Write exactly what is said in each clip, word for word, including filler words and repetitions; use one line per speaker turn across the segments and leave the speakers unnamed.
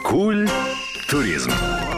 Культуризм.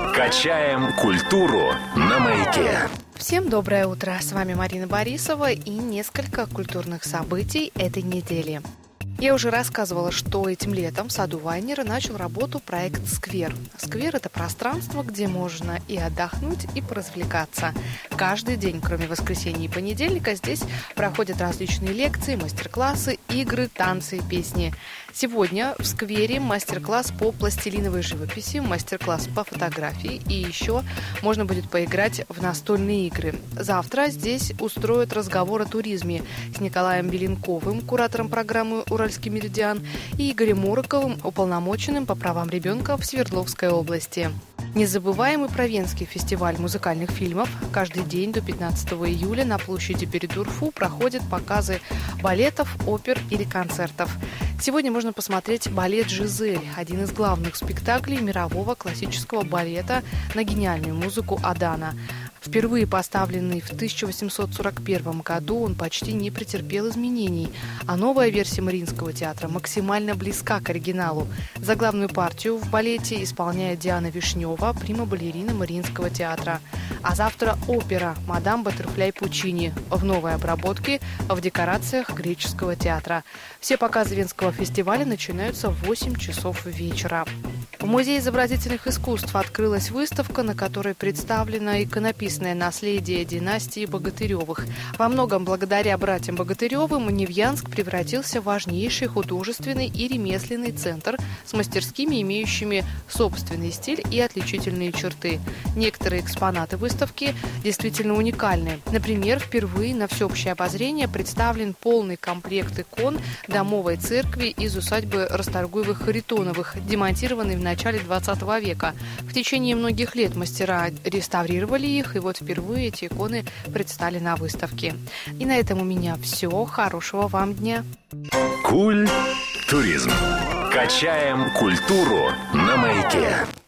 Качаем культуру на Маяке.
Всем доброе утро! С вами Марина Борисова и несколько культурных событий этой недели. Я уже рассказывала, что этим летом в саду Вайнера начал работу проект «Сквер». Сквер – это пространство, где можно и отдохнуть, и поразвлекаться. Каждый день, кроме воскресенья и понедельника, здесь проходят различные лекции, мастер-классы, игры, танцы и песни. Сегодня в сквере мастер-класс по пластилиновой живописи, мастер-класс по фотографии и еще можно будет поиграть в настольные игры. Завтра здесь устроят разговор о туризме с Николаем Беленковым, куратором программы «Уральский меридиан», и Игорем Муроковым, уполномоченным по правам ребенка в Свердловской области. Незабываемый Провенский фестиваль музыкальных фильмов. Каждый день до пятнадцатого июля на площади перед УРФУ проходят показы балетов, опер или концертов. Сегодня можно посмотреть балет «Жизель», один из главных спектаклей мирового классического балета на гениальную музыку Адана. Впервые поставленный в тысяча восемьсот сорок первом году, он почти не претерпел изменений, а новая версия Мариинского театра максимально близка к оригиналу. Заглавную партию в балете исполняет Диана Вишнева, прима-балерина Мариинского театра. А завтра опера «Мадам Баттерфляй» Пучини в новой обработке в декорациях греческого театра. Все показы Венского фестиваля начинаются в восемь часов вечера. В Музее изобразительных искусств открылась выставка, на которой представлено иконописное наследие династии Богатыревых. Во многом благодаря братьям Богатыревым Невьянск превратился в важнейший художественный и ремесленный центр с мастерскими, имеющими собственный стиль и отличительные черты. Некоторые экспонаты выставки действительно уникальны. Например, впервые на всеобщее обозрение представлен полный комплект икон домовой церкви из усадьбы Расторгуевых-Харитоновых, демонтированный в начале двадцатого века. В течение многих лет мастера реставрировали их, и вот впервые эти иконы предстали на выставке. И на этом у меня все. Хорошего вам дня!
Культуризм. Качаем культуру на Маяке.